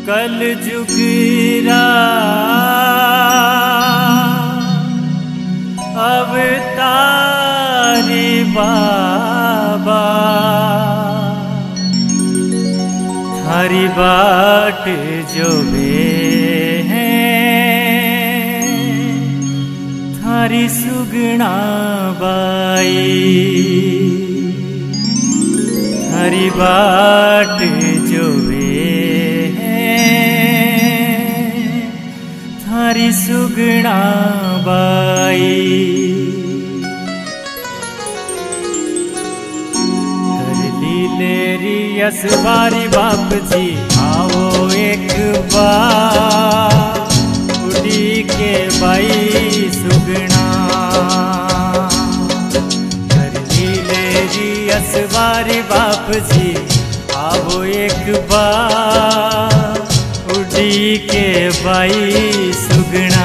कल जुगरा अवतारी बाबा थारी बाट जो वे हैं थारी सुगना बाई थारी बाट जो वे थारी सुगना बाई कर लीलेरी असवारी बाप जी आओ एक बार उड़ी के बाई सुगना कर लीलेरी असवारी बाप जी आओ एक बार उड़ी के बाई सुगना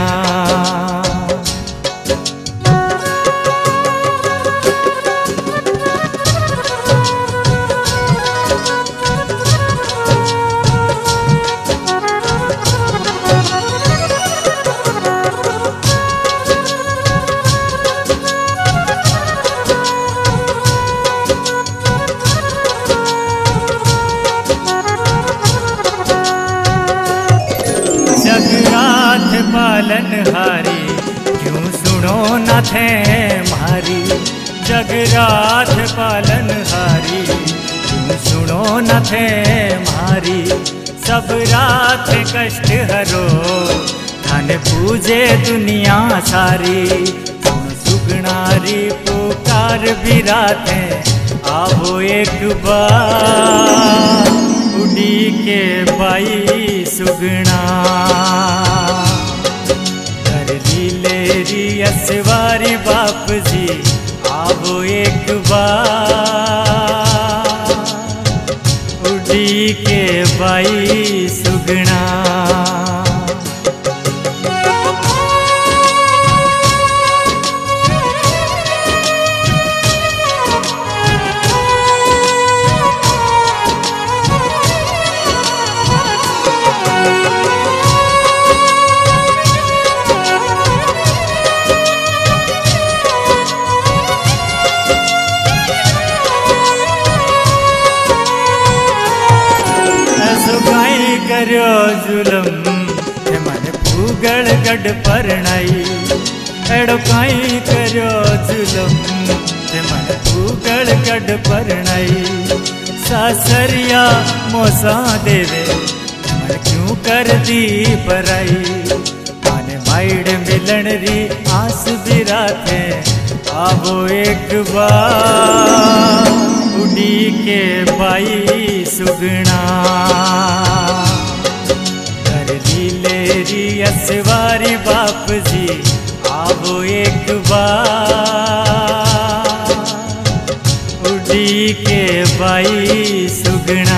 पालन हारी क्यों सुनो न थे मारी जगरात पालन हारी क्यों सुनो न थे मारी सब रात कष्ट हरो धन पूजे दुनिया सारी तुम सुगनारी पुकार भी राते आओ एक बार उड़ी के बाई सुगना लीलेरी असवारी बाप जी आओ एक बार उड़ी के बाई सुगना करो जुलम ते मन फूगल गढ़ परनाई एड़ो काई करो जुलम ते मन फूगल गढ़ परनाई सासरिया मोसा देवे मन क्यों कर दी पराई माने माइड मिलन री आस भी राते आओ एक बार उड़ी के बाई सुगना लीलेरी असवारी बाप जी आओ एक बार उड़ी के बाई सुगना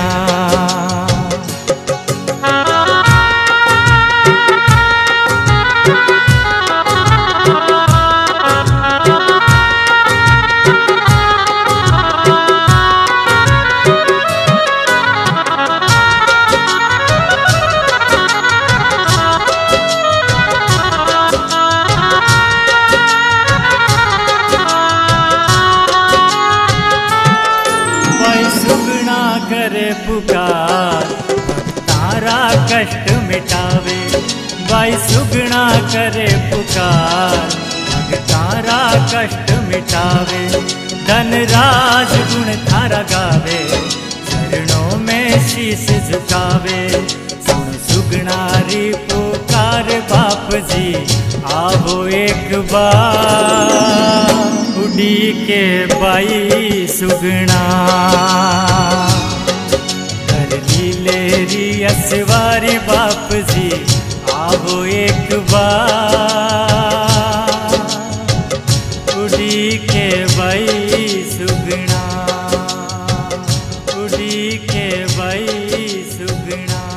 करे पुकार तारा कष्ट मिटावे बाई सुगना करे पुकार तारा कष्ट मिटावे धन राज गुण थारा गावे चरणों में शीश झुकावे सुन सुगनारी पुकार बाप जी आओ एक बार उड़ी के बाई सुगना लीलेरी असवारी बाप जी आओ एक बार उड़ी के बाई सुगना उड़ी के बाई सुगना।